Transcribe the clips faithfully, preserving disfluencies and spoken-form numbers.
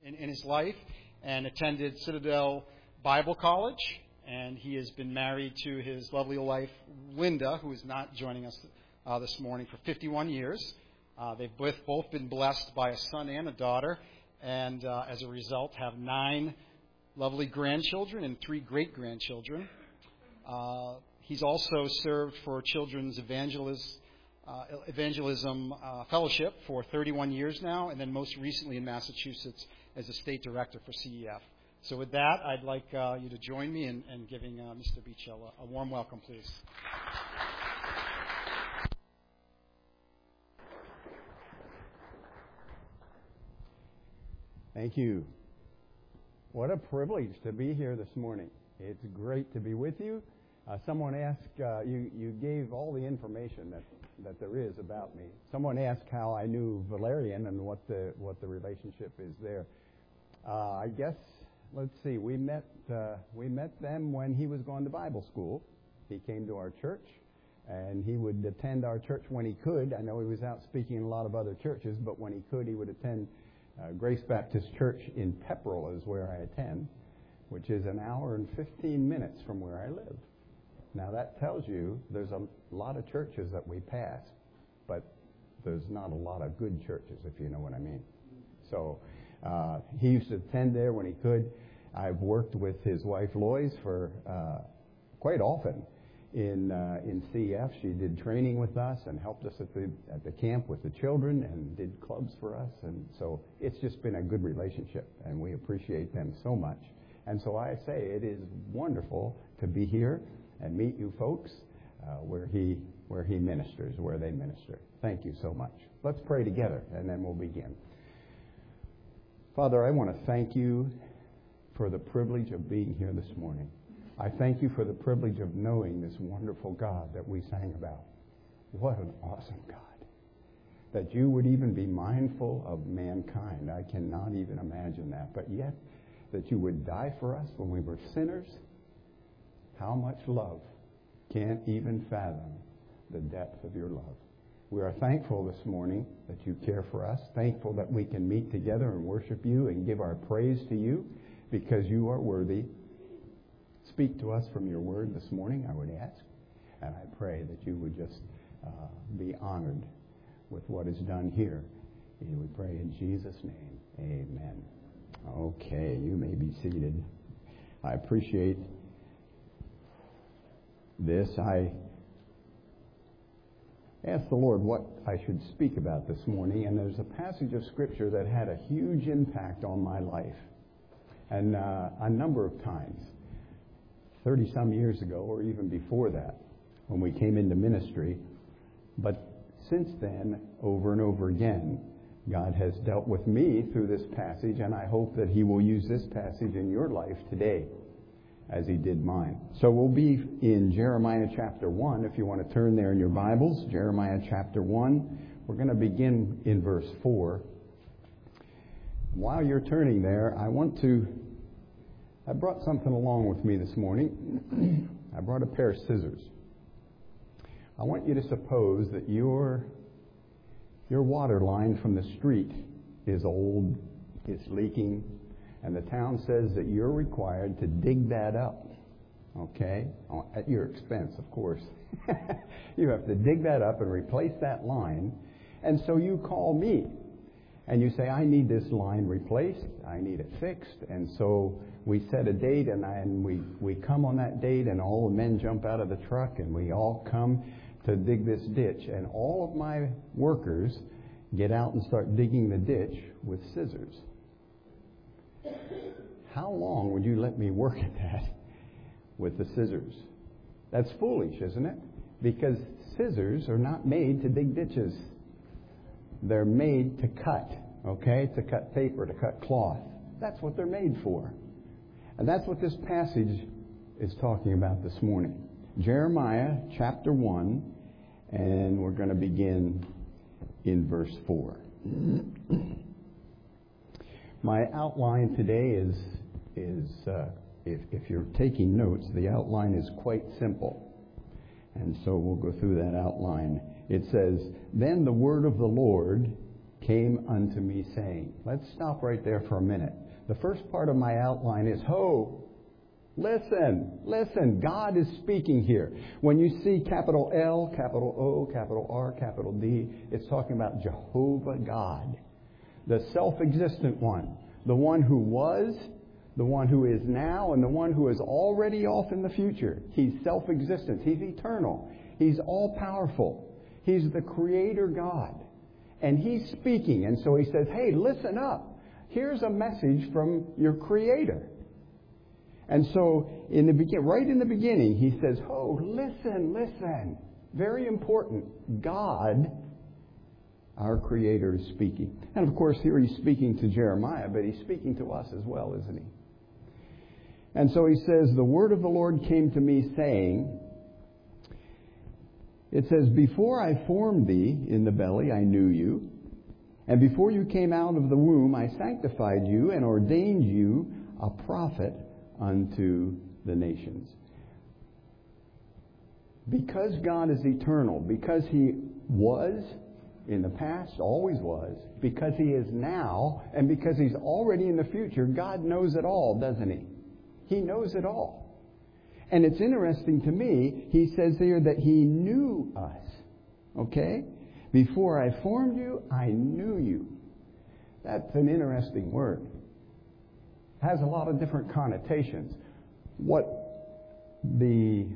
in, in his life and attended Citadel Bible College. And he has been married to his lovely wife, Linda, who is not joining us uh, this morning, for fifty-one years. Uh, they've both, both been blessed by a son and a daughter, and uh, as a result have nine lovely grandchildren and three great-grandchildren. Uh, he's also served for Children's Evangelis, uh, Evangelism uh, Fellowship for thirty-one years now, and then most recently in Massachusetts as a state director for C E F. So with that, I'd like uh, you to join me in, in giving uh, Mister Beachell a, a warm welcome, please. Thank you. What a privilege to be here this morning. It's great to be with you. Uh, someone asked, uh, you, you gave all the information that, that there is about me. Someone asked how I knew Valerian and what the, what the relationship is there. Uh, I guess, let's see, we met, uh, we met them when he was going to Bible school. He came to our church, and he would attend our church when he could. I know he was out speaking in a lot of other churches, but when he could, he would attend uh, Grace Baptist Church in Pepperell is where I attend, which is an hour and fifteen minutes from where I live. Now that tells you there's a lot of churches that we pass, but there's not a lot of good churches, if you know what I mean. So uh, he used to attend there when he could. I've worked with his wife Lois for uh, quite often in uh, in C F. She did training with us and helped us at the at the camp with the children and did clubs for us. And so it's just been a good relationship, and we appreciate them so much. And so I say it is wonderful to be here and meet you folks uh, where he where he ministers, where they minister. Thank you so much. Let's pray together, and then we'll begin. Father, I want to thank you for the privilege of being here this morning. I thank you for the privilege of knowing this wonderful God that we sang about. What an awesome God. That you would even be mindful of mankind. I cannot even imagine that. But yet, that you would die for us when we were sinners. How much love can't even fathom the depth of your love. We are thankful this morning that you care for us. Thankful that we can meet together and worship you and give our praise to you because you are worthy. Speak to us from your word this morning, I would ask. And I pray that you would just uh, be honored with what is done here. And we pray in Jesus' name. Amen. Okay, you may be seated. I appreciate this. I asked the Lord what I should speak about this morning, and there's a passage of Scripture that had a huge impact on my life, and uh, a number of times, thirty-some years ago, or even before that, when we came into ministry. But since then, over and over again, God has dealt with me through this passage, and I hope that He will use this passage in your life today, as He did mine. So we'll be in Jeremiah chapter one, if you want to turn there in your Bibles. Jeremiah chapter one. We're going to begin in verse four. While you're turning there, I want to... I brought something along with me this morning. I brought a pair of scissors. I want you to suppose that your, your water line from the street is old, it's leaking, and the town says that you're required to dig that up, okay? At your expense, of course. You have to dig that up and replace that line, and so you call me, and you say, I need this line replaced, I need it fixed, and so we set a date, and, I, and we, we come on that date, and all the men jump out of the truck, and we all come to dig this ditch, and all of my workers get out and start digging the ditch with scissors. How long would you let me work at that with the scissors? That's foolish, isn't it? Because scissors are not made to dig ditches. They're made to cut, okay? To cut paper, to cut cloth. That's what they're made for. And that's what this passage is talking about this morning. Jeremiah chapter one, and we're going to begin in verse four. My outline today is, is uh, if, if you're taking notes, the outline is quite simple. And so we'll go through that outline. It says, Then the word of the Lord came unto me saying. Let's stop right there for a minute. The first part of my outline is, ho, listen, listen. God is speaking here. When you see capital L, capital O, capital R, capital D, it's talking about Jehovah God, the self-existent one, the one who was, the one who is now, and the one who is already off in the future. He's self-existent. He's eternal. He's all-powerful. He's the Creator God. And He's speaking. And so He says, hey, listen up. Here's a message from your Creator. And so, in the begin, right in the beginning, He says, oh, listen, listen. Very important. God, our Creator, is speaking. And of course, here He's speaking to Jeremiah, but He's speaking to us as well, isn't He? And so He says, the word of the Lord came to me saying, it says, before I formed thee in the belly, I knew you. And before you came out of the womb, I sanctified you and ordained you a prophet unto the nations. Because God is eternal, because He was in the past, always was, because He is now, and because He's already in the future, God knows it all, doesn't He? He knows it all. And it's interesting to me, He says here that He knew us. Okay? Before I formed you, I knew you. That's an interesting word. It has a lot of different connotations. What the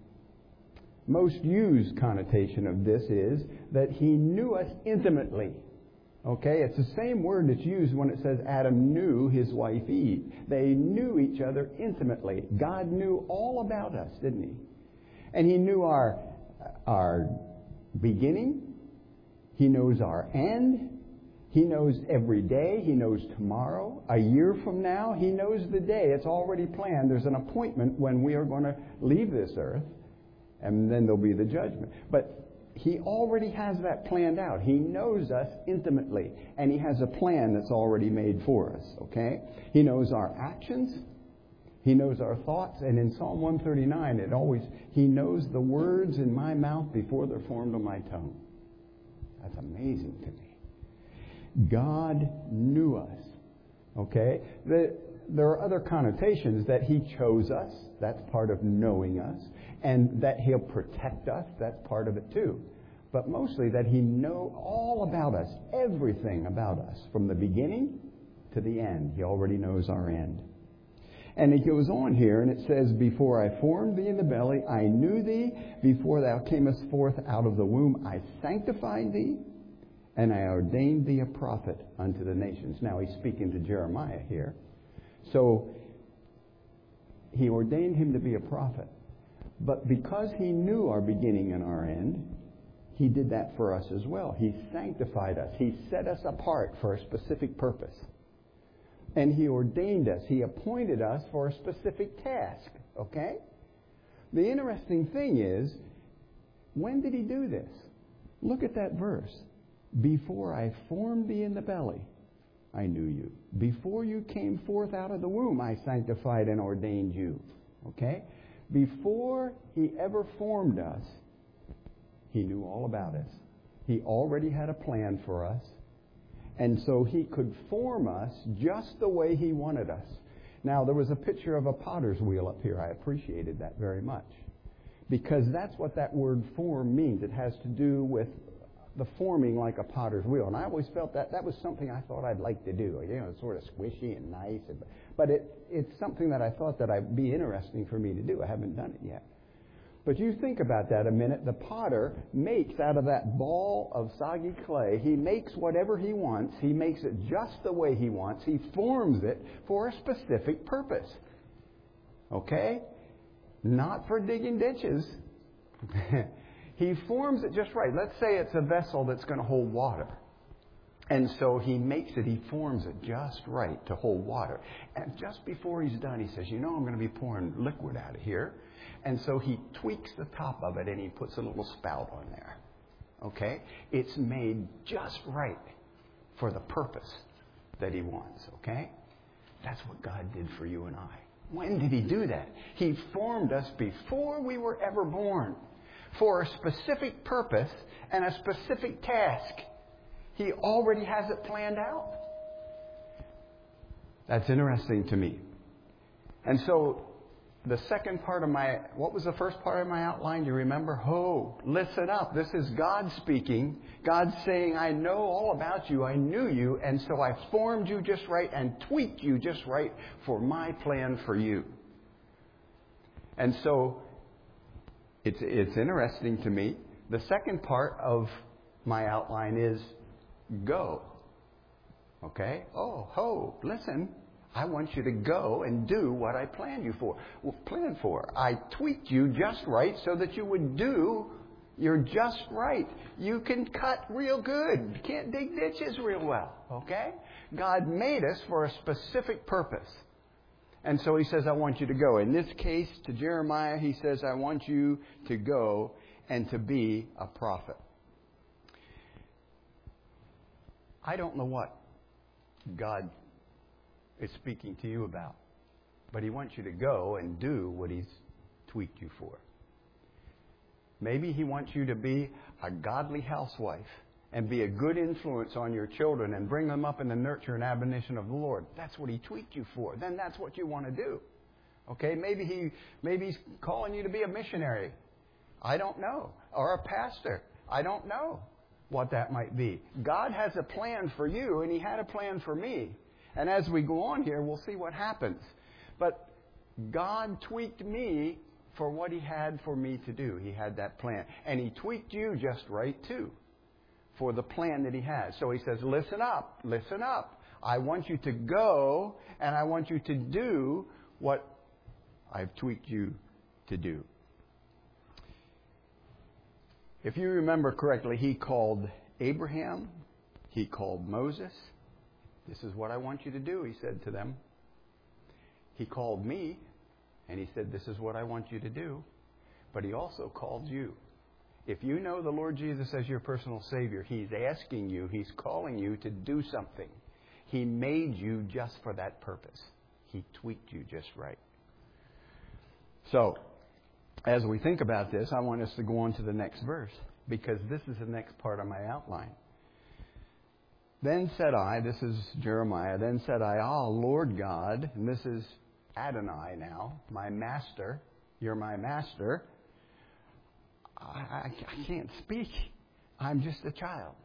most used connotation of this is that He knew us intimately. Okay? It's the same word that's used when it says Adam knew his wife Eve. They knew each other intimately. God knew all about us, didn't He? And He knew our, our beginning. He knows our end. He knows every day. He knows tomorrow. A year from now, He knows the day. It's already planned. There's an appointment when we are going to leave this earth, and then there'll be the judgment. But He already has that planned out. He knows us intimately, and He has a plan that's already made for us, okay? He knows our actions. He knows our thoughts. And in Psalm one thirty-nine, it always, He knows the words in my mouth before they're formed on my tongue. That's amazing to me. God knew us, okay? The, there are other connotations that He chose us. That's part of knowing us. And that He'll protect us. That's part of it too. But mostly that He knows all about us, everything about us, from the beginning to the end. He already knows our end. And it goes on here, and it says, before I formed thee in the belly, I knew thee. Before thou camest forth out of the womb, I sanctified thee, and I ordained thee a prophet unto the nations. Now He's speaking to Jeremiah here. So He ordained him to be a prophet. But because He knew our beginning and our end, He did that for us as well. He sanctified us. He set us apart for a specific purpose. And He ordained us. He appointed us for a specific task. Okay? The interesting thing is, when did He do this? Look at that verse. Before I formed thee in the belly, I knew you. Before you came forth out of the womb, I sanctified and ordained you. Okay? Before He ever formed us, He knew all about us. He already had a plan for us. And so He could form us just the way He wanted us. Now, there was a picture of a potter's wheel up here. I appreciated that very much. Because that's what that word form means. It has to do with the forming like a potter's wheel. And I always felt that that was something I thought I'd like to do. You know, it's sort of squishy and nice. But it, it's something that I thought that I'd be interesting for me to do. I haven't done it yet. But you think about that a minute. The potter makes out of that ball of soggy clay, he makes whatever he wants. He makes it just the way he wants. He forms it for a specific purpose. Okay? Not for digging ditches. He forms it just right. Let's say it's a vessel that's going to hold water. And so he makes it, he forms it just right to hold water. And just before he's done, he says, you know, I'm going to be pouring liquid out of here. And so he tweaks the top of it and he puts a little spout on there. Okay? It's made just right for the purpose that He wants. Okay? That's what God did for you and I. When did He do that? He formed us before we were ever born for a specific purpose and a specific task. He already has it planned out. That's interesting to me. And so the second part of my, what was the first part of my outline? Do you remember? Ho, listen up. This is God speaking. God saying, I know all about you. I knew you. And so I formed you just right and tweaked you just right for my plan for you. And so it's, it's interesting to me. The second part of my outline is go. Okay? Oh, ho, listen. I want you to go and do what I planned you for. Well, planned for. I tweaked you just right so that you would do your just right. You can cut real good. You can't dig ditches real well. Okay? God made us for a specific purpose. And so He says, I want you to go. In this case, to Jeremiah, He says, I want you to go and to be a prophet. I don't know what God is speaking to you about, but He wants you to go and do what He's tweaked you for. Maybe He wants you to be a godly housewife and be a good influence on your children and bring them up in the nurture and admonition of the Lord. That's what He tweaked you for. Then that's what you want to do. Okay? Maybe He maybe He's calling you to be a missionary. I don't know. Or a pastor. I don't know what that might be. God has a plan for you, and He had a plan for me. And as we go on here, we'll see what happens. But God tweaked me for what He had for me to do. He had that plan. And He tweaked you just right, too, for the plan that He has. So He says, listen up, listen up. I want you to go, and I want you to do what I've tweaked you to do. If you remember correctly, He called Abraham. He called Moses. This is what I want you to do, He said to them. He called me, and He said, this is what I want you to do. But He also called you. If you know the Lord Jesus as your personal Savior, He's asking you, He's calling you to do something. He made you just for that purpose. He tweaked you just right. So, as we think about this, I want us to go on to the next verse, because this is the next part of my outline. Then said I, this is Jeremiah, then said I, ah, Lord God, and this is Adonai now, my master, you're my master. I, I, I can't speak. I'm just a child.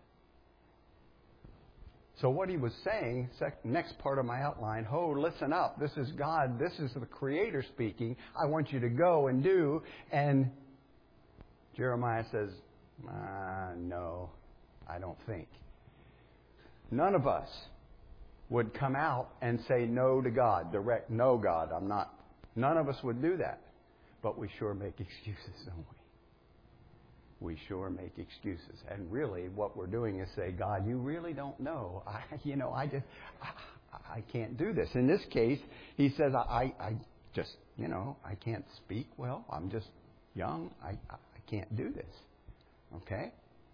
So what he was saying, sec- next part of my outline, ho, listen up. This is God. This is the Creator speaking. I want you to go and do. And Jeremiah says, ah, no, I don't think. None of us would come out and say no to God, direct no, God, I'm not. None of us would do that. But we sure make excuses, don't we? We sure make excuses. And really what we're doing is say, God, you really don't know. I, you know, I just, I, I can't do this. In this case, he says, I, I just, you know, I can't speak well. I'm just young. I, I can't do this. Okay?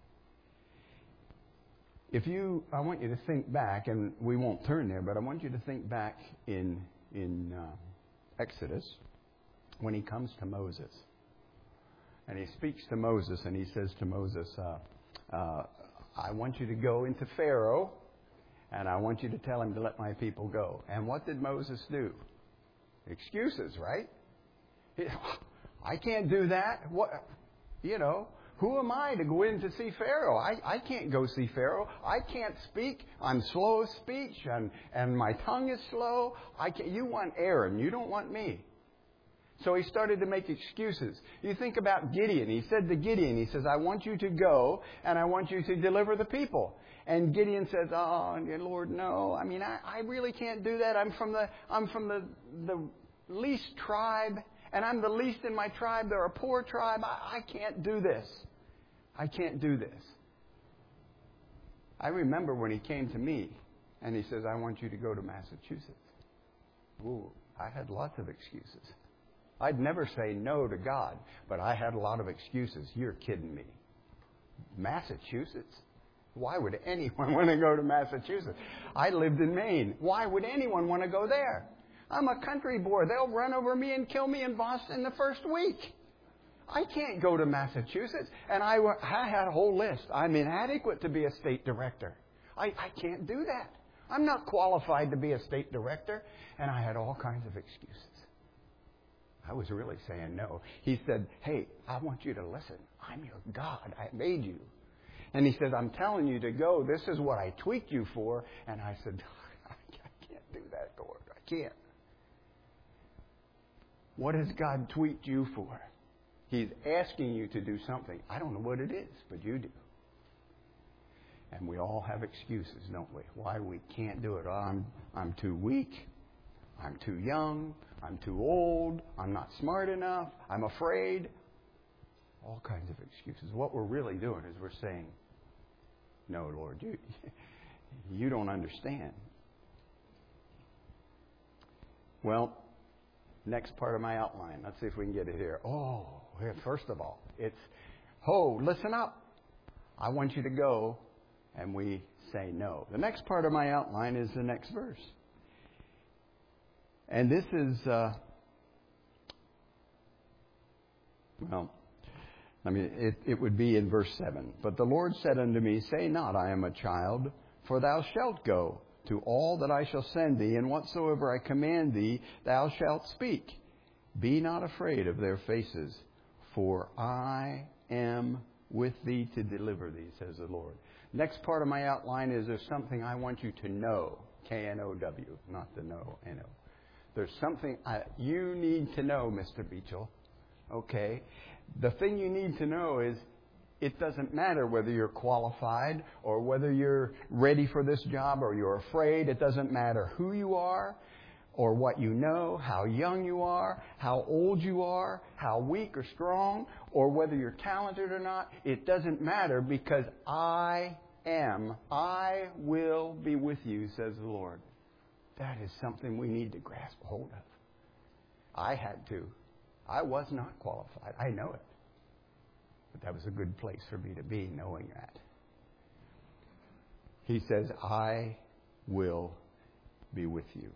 If you, I want you to think back, and we won't turn there, but I want you to think back in in uh, Exodus when he comes to Moses. And he speaks to Moses, and he says to Moses, uh, uh, I want you to go into Pharaoh, and I want you to tell him to let my people go. And what did Moses do? Excuses, right? I can't do that. What, you know, who am I to go in to see Pharaoh? I, I can't go see Pharaoh. I can't speak. I'm slow of speech, and, and my tongue is slow. I can't, you want Aaron. You don't want me. So he started to make excuses. You think about Gideon. He said to Gideon, he says, I want you to go, and I want you to deliver the people. And Gideon says, oh, Lord, no. I mean, I, I really can't do that. I'm from the I'm from the, the least tribe, and I'm the least in my tribe. They're a poor tribe. I, I can't do this. I can't do this. I remember when he came to me, and he says, I want you to go to Massachusetts. Ooh, I had lots of excuses. I'd never say no to God, but I had a lot of excuses. You're kidding me. Massachusetts? Why would anyone want to go to Massachusetts? I lived in Maine. Why would anyone want to go there? I'm a country boy. They'll run over me and kill me in Boston the first week. I can't go to Massachusetts. And I, I had a whole list. I'm inadequate to be a state director. I, I can't do that. I'm not qualified to be a state director. And I had all kinds of excuses. I was really saying no. He said, hey, I want you to listen. I'm your God. I made you. And he said, I'm telling you to go. This is what I tweaked you for. And I said, I can't do that, Lord. I can't. What has God tweaked you for? He's asking you to do something. I don't know what it is, but you do. And we all have excuses, don't we? Why we can't do it. Oh, I'm, I'm too weak. I'm too young. I'm too old. I'm not smart enough. I'm afraid. All kinds of excuses. What we're really doing is we're saying, no, Lord, you, you don't understand. Well, next part of my outline. Let's see if we can get it here. Oh, first of all, it's, oh, listen up. I want you to go. And we say no. The next part of my outline is the next verse. And this is, uh, well, I mean, it, it would be in verse seven. But the Lord said unto me, say not, I am a child, for thou shalt go to all that I shall send thee, and whatsoever I command thee, thou shalt speak. Be not afraid of their faces, for I am with thee to deliver thee, says the Lord. Next part of my outline is there's something I want you to know. K N O W, not the no, N O. There's something I, you need to know, Mister Beachell. Okay? The thing you need to know is it doesn't matter whether you're qualified or whether you're ready for this job or you're afraid. It doesn't matter who you are or what you know, how young you are, how old you are, how weak or strong, or whether you're talented or not. It doesn't matter because I am, I will be with you, says the Lord. That is something we need to grasp hold of. I had to. I was not qualified. I know it. But that was a good place for me to be, knowing that. He says, I will be with you.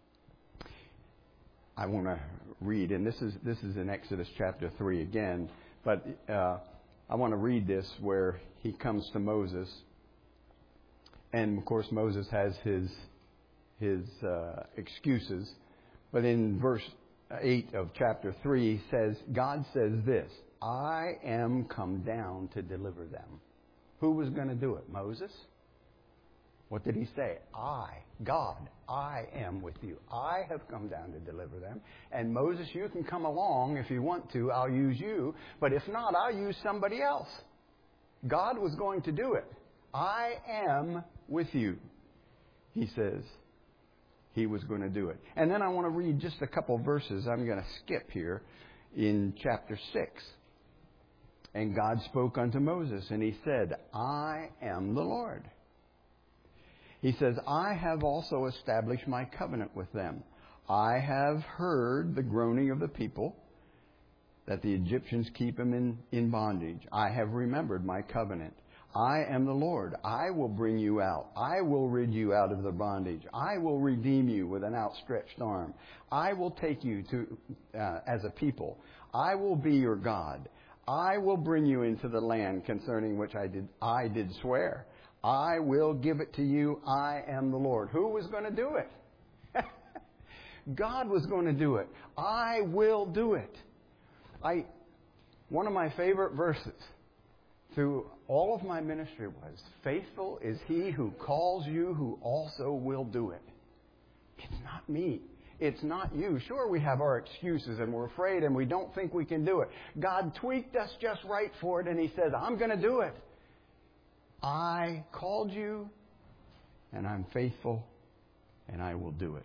I want to read, and this is this is in Exodus chapter three again, but uh, I want to read this where he comes to Moses, and of course Moses has his his uh, excuses, but in verse eight of chapter three he says, God says this, I am come down to deliver them. Who was going to do it? Moses? What did he say? I, God, I am with you. I have come down to deliver them. And Moses, you can come along if you want to. I'll use you. But if not, I'll use somebody else. God was going to do it. I am with you. He says he was going to do it. And then I want to read just a couple verses. I'm going to skip here in chapter six. And God spoke unto Moses, and he said, I am the Lord. He says, I have also established my covenant with them. I have heard the groaning of the people, that the Egyptians keep them in, in bondage. I have remembered my covenant. I am the Lord. I will bring you out. I will rid you out of the bondage. I will redeem you with an outstretched arm. I will take you to uh, as a people. I will be your God. I will bring you into the land concerning which I did I did swear. I will give it to you. I am the Lord. Who was going to do it? God was going to do it. I will do it. I, one of my favorite verses through all of my ministry was, faithful is he who calls you, who also will do it. It's not me. It's not you. Sure, we have our excuses and we're afraid and we don't think we can do it. God tweaked us just right for it, and he says, I'm going to do it. I called you, and I'm faithful, and I will do it.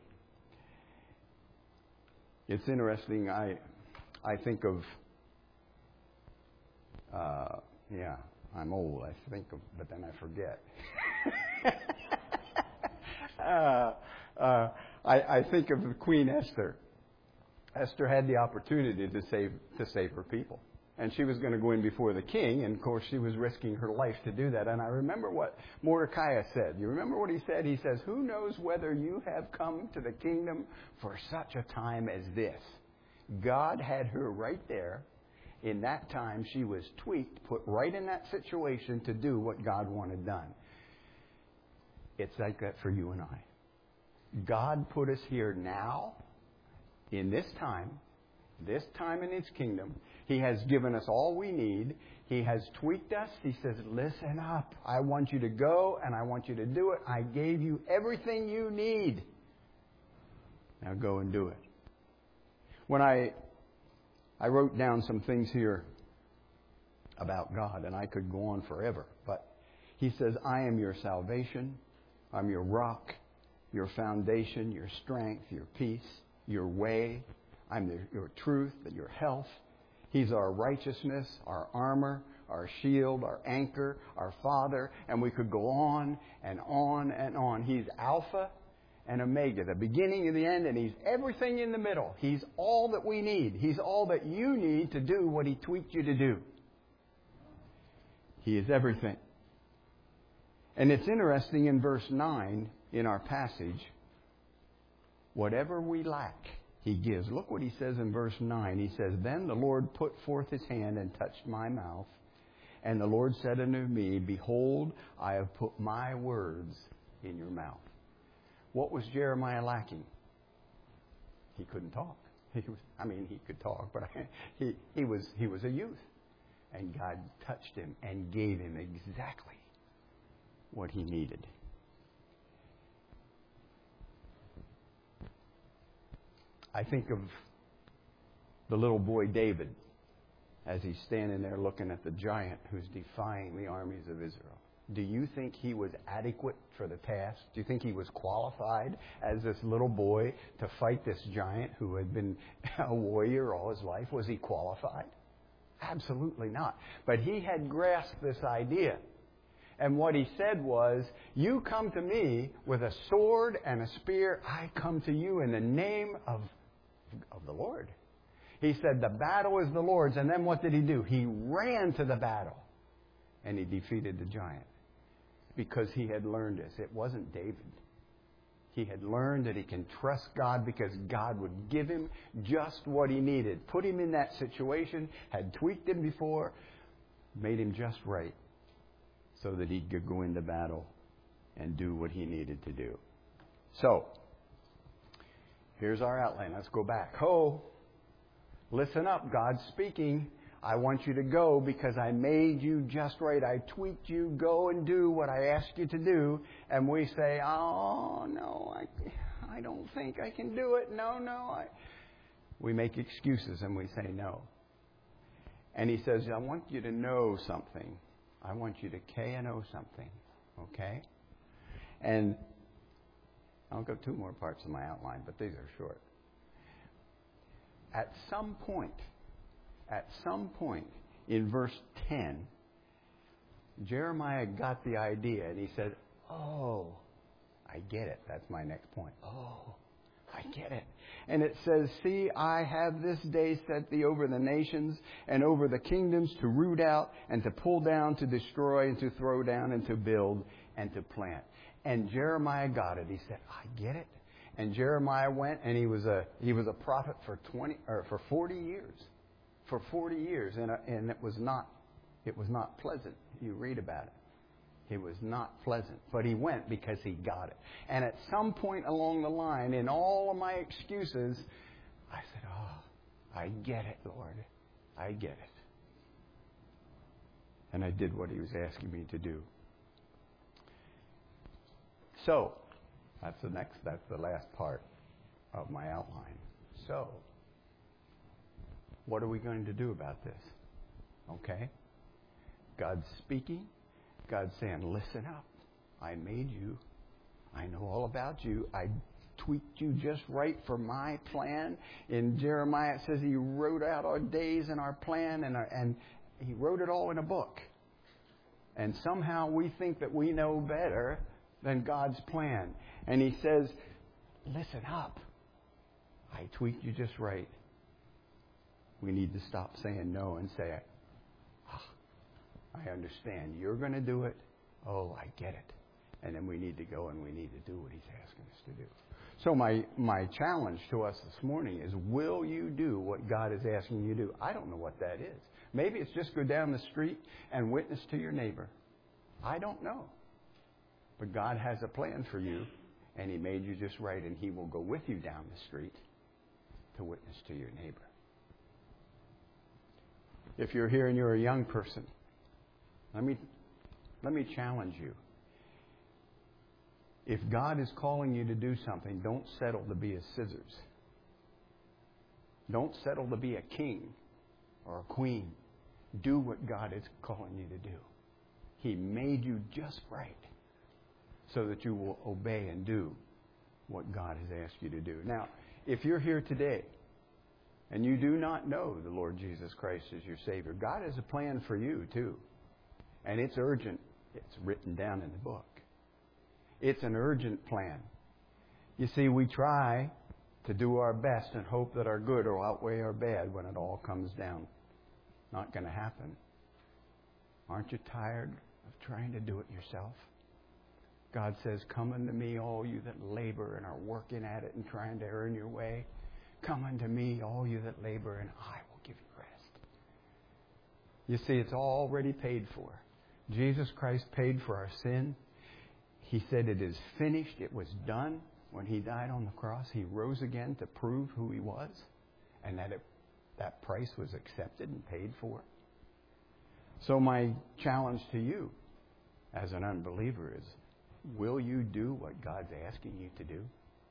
It's interesting. I I think of, uh, yeah, I'm old. I think of, but then I forget. uh, uh, I, I think of Queen Esther. Esther had the opportunity to save to save her people. And she was going to go in before the king, and of course she was risking her life to do that. And I remember what Mordecai said. You remember what he said? He says, who knows whether you have come to the kingdom for such a time as this? God had her right there. In that time, she was tweaked, put right in that situation to do what God wanted done. It's like that for you and I. God put us here now, in this time, this time in His kingdom. He has given us all we need. He has tweaked us. He says, listen up. I want you to go and I want you to do it. I gave you everything you need. Now go and do it. When I I wrote down some things here about God, and I could go on forever, but He says, I am your salvation. I'm your rock, your foundation, your strength, your peace, your way. I'm the, your truth and your health. He's our righteousness, our armor, our shield, our anchor, our Father. And we could go on and on and on. He's Alpha and Omega, the beginning and the end, and He's everything in the middle. He's all that we need. He's all that you need to do what He tweaked you to do. He is everything. And it's interesting in verse nine in our passage, whatever we lack, He gives. Look what He says in verse nine. He says, then the Lord put forth His hand and touched my mouth. And the Lord said unto me, behold, I have put my words in your mouth. What was Jeremiah lacking? He couldn't talk. He was, I mean, he could talk, but I, he, he, was, he was a youth. And God touched him and gave him exactly what he needed. I think of the little boy David as he's standing there looking at the giant who's defying the armies of Israel. Do you think he was adequate for the task? Do you think he was qualified as this little boy to fight this giant who had been a warrior all his life? Was he qualified? Absolutely not. But he had grasped this idea. And what he said was, you come to me with a sword and a spear. I come to you in the name of, of the Lord. He said, the battle is the Lord's. And then what did he do? He ran to the battle. And he defeated the giant. Because he had learned this. It wasn't David. He had learned that he can trust God because God would give him just what he needed. Put him in that situation, had tweaked him before, made him just right so that he could go into battle and do what he needed to do. So, here's our outline. Let's go back. Ho! Listen up. God's speaking. I want you to go because I made you just right. I tweaked you. Go and do what I asked you to do. And we say, oh, no, I, I don't think I can do it. No, no. I... We make excuses and we say no. And he says, I want you to know something. I want you to K and O something. Okay? And I'll go two more parts of my outline, but these are short. At some point, At some point in verse ten, Jeremiah got the idea and he said, oh, I get it. That's my next point. Oh, I get it. And it says, see, I have this day set thee over the nations and over the kingdoms to root out and to pull down, to destroy and to throw down and to build and to plant. And Jeremiah got it. He said, I get it. And Jeremiah went and he was a he was a prophet for twenty or for forty years. For forty years, and, and it was not, it was not pleasant. You read about it. It was not pleasant. But he went because he got it. And at some point along the line, in all of my excuses, I said, oh, I get it, Lord. I get it. And I did what he was asking me to do. So, that's the next, that's the last part of my outline. So, what are we going to do about this? Okay? God's speaking. God's saying, listen up. I made you. I know all about you. I tweaked you just right for my plan. In Jeremiah, it says he wrote out our days and our plan, and, our, and he wrote it all in a book. And somehow we think that we know better than God's plan. And he says, listen up. I tweaked you just right. We need to stop saying no and say, oh, I understand. You're going to do it. Oh, I get it. And then we need to go and we need to do what he's asking us to do. So my, my challenge to us this morning is, will you do what God is asking you to do? I don't know what that is. Maybe it's just go down the street and witness to your neighbor. I don't know. But God has a plan for you, and He made you just right, and He will go with you down the street to witness to your neighbor. If you're here and you're a young person, let me, let me challenge you. If God is calling you to do something, don't settle to be a scissors. Don't settle to be a king or a queen. Do what God is calling you to do. He made you just right so that you will obey and do what God has asked you to do. Now, if you're here today and you do not know the Lord Jesus Christ as your Savior, God has a plan for you too. And it's urgent. It's written down in the book. It's an urgent plan. You see, we try to do our best and hope that our good will outweigh our bad when it all comes down. Not going to happen. Aren't you tired of trying to do it yourself? God says, come unto me, all you that labor and are working at it and trying to earn your way. Come unto me, all you that labor, and I will give you rest. You see, it's already paid for. Jesus Christ paid for our sin. He said it is finished. It was done. When He died on the cross, He rose again to prove who He was and that it, that price was accepted and paid for. So my challenge to you as an unbeliever is, will you do what God's asking you to do?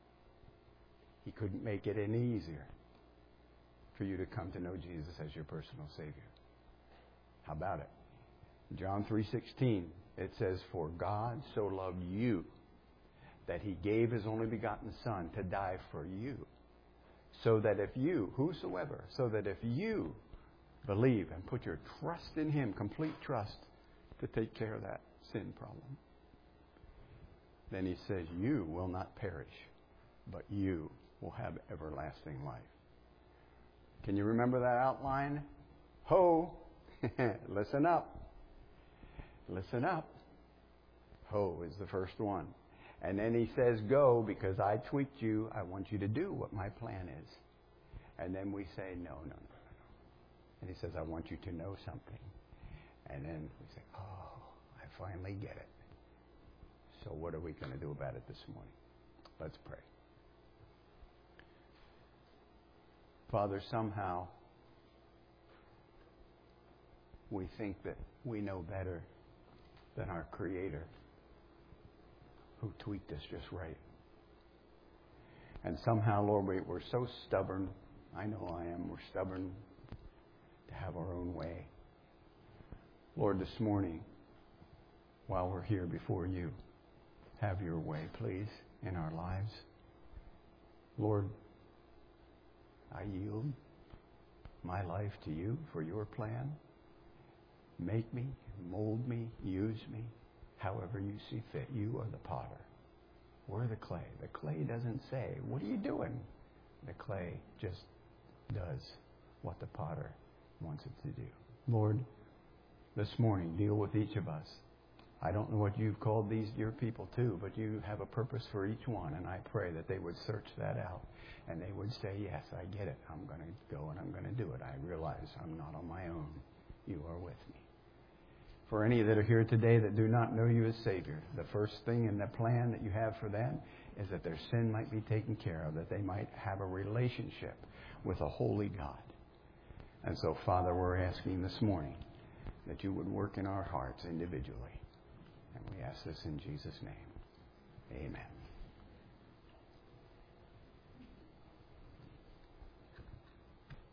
He couldn't make it any easier for you to come to know Jesus as your personal Savior. How about it? John three sixteen, it says, for God so loved you that He gave His only begotten Son to die for you, so that if you, whosoever, so that if you believe and put your trust in Him, complete trust, to take care of that sin problem, then He says you will not perish, but you will have everlasting life. Can you remember that outline? Ho! Listen up. Listen up. Ho is the first one. And then He says, go, because I tweaked you. I want you to do what my plan is. And then we say, no, no, no, no, no. And He says, I want you to know something. And then we say, oh, I finally get it. So what are we going to do about it this morning? Let's pray. Father, somehow we think that we know better than our Creator, who tweaked us just right. And somehow, Lord, we, we're so stubborn. I know I am. We're stubborn to have our own way. Lord, this morning, while we're here before you, have your way, please, in our lives. Lord, I yield my life to you for your plan. Make me, mold me, use me, however you see fit. You are the potter. We're the clay. The clay doesn't say, what are you doing? The clay just does what the potter wants it to do. Lord, this morning, deal with each of us. I don't know what you've called these dear people to, but you have a purpose for each one, and I pray that they would search that out, and they would say, yes, I get it. I'm going to go and I'm going to do it. I realize I'm not on my own. You are with me. For any that are here today that do not know you as Savior, the first thing in the plan that you have for them is that their sin might be taken care of, that they might have a relationship with a holy God. And so, Father, we're asking this morning that you would work in our hearts individually. And we ask this in Jesus' name. Amen.